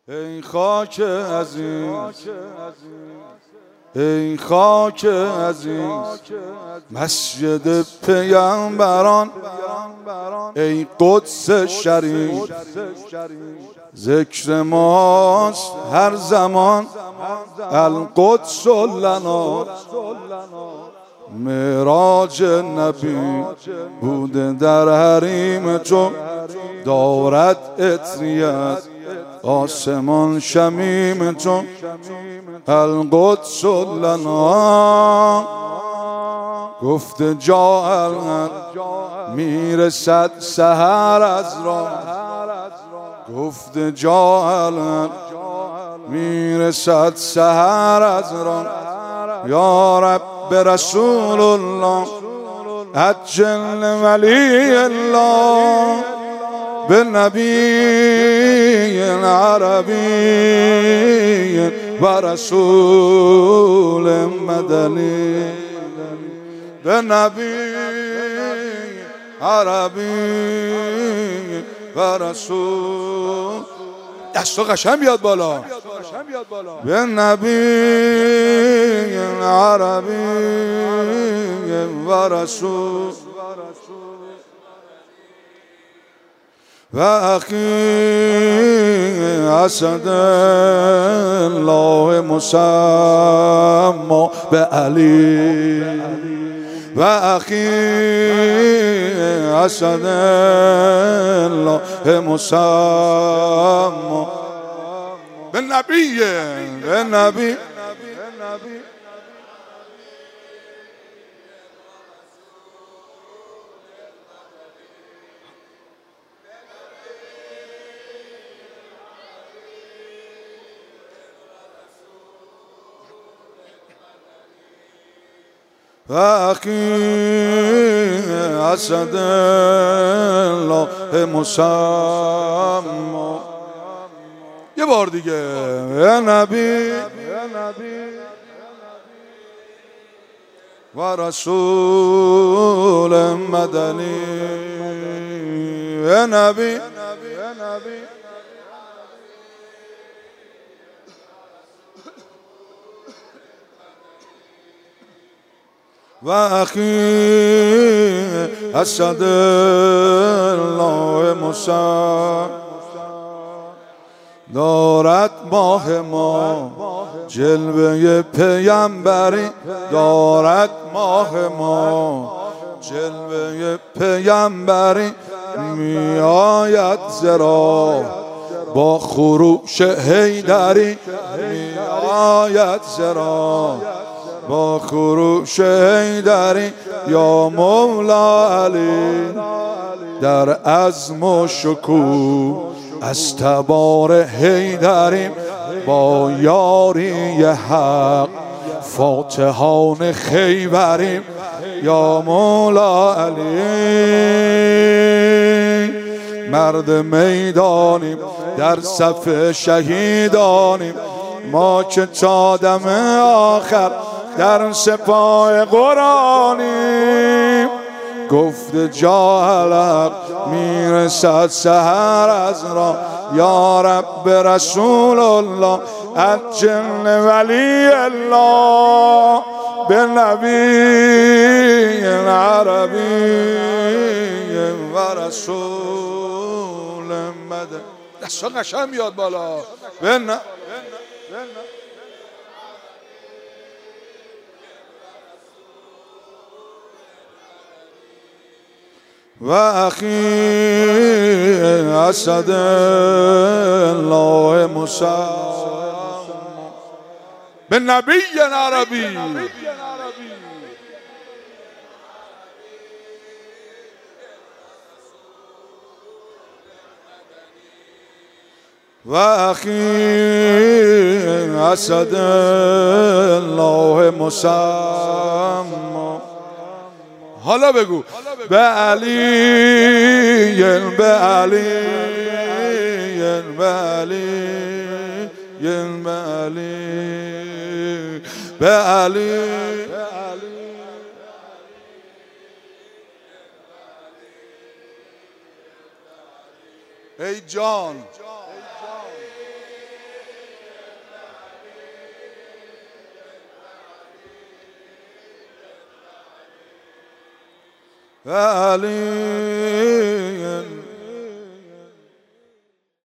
ای خاک عزیز، ای خاک عزیز، مسجد پیامبران، ای قدس شریف، ذکر ماست هر زمان، القدس لنا. معراج نبی بوده در حریم تو، دارد عطریت آسمان شمیم تو، القدس لنا. گفته جا الان میرسد سحر از راه، گفته جا الان میرسد سحر از راه. یا رب رسول الله عجل ولی الله بالنبی عربی و رسول مدنی، بالنبی عربی و رسول. دستا قشنگ بیاد بالا. بالنبی عربی و رسول و اخی اسد الله مسمى به علی، و اخی اسد الله مسمى به نبی، به نبی. و اخی اسد الله مسمى. یه بار دیگه. یا نبی و رسول مدنی، یا نبی و اخی اسد الله مسمى. دارد ماه ما جلوه پیامبری، دارد ماه ما جلوه پیامبری، می آید زرا با خروش حیدری، می آید زرا با خروش حیدری. یا مولا علی در عزم و شکوه از تبار حیدریم، با یاری حق فاتحان خیبریم. یا مولا علی مرد میدانیم، در صف شهیدانیم، ما که تا دم آخر در سپاه قرآنیم. گفت جا حلق میرسد سحر از راه، یا رب رسول الله عجل ولی الله بالنبی عربی و رسول مدنی. دستا قشنگ بیاد بالا. و اخی اسد الله مسمى به نبی عربی. و اخی اسد الله مسمى. حالا بگو به علی، به علی، به علی، به علی، به علی. ای جان علی